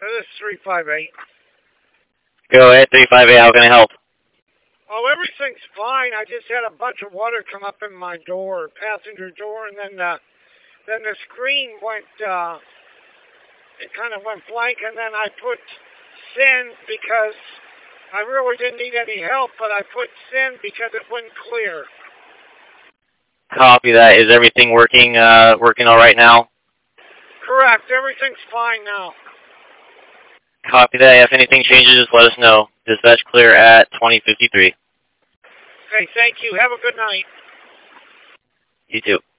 This is 358. Go ahead, 358. How can I help? Oh, everything's fine. I just had a bunch of water come up in my door, passenger door, and then the screen went, it kind of went blank, and then I put send because I really didn't need any help, but I put send because it wouldn't clear. Copy that. Is everything working all right now? Correct. Everything's fine now. Copy that. If anything changes, just let us know. Dispatch clear at 2053. Okay, thank you. Have a good night. You too.